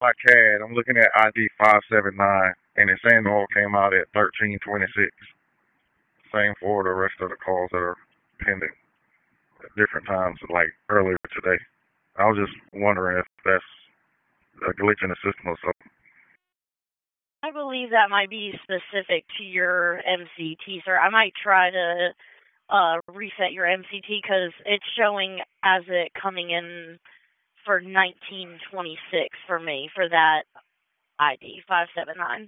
my CAD. I'm looking at ID 579, and it's saying the oil came out at 1326. Same for the rest of the calls that are pending at different times, like earlier today. I was just wondering if that's a glitch in the system or something. I believe that might be specific to your MCT, sir. I might try to reset your MCT because it's showing as it coming in for 1926 for me for that ID 579.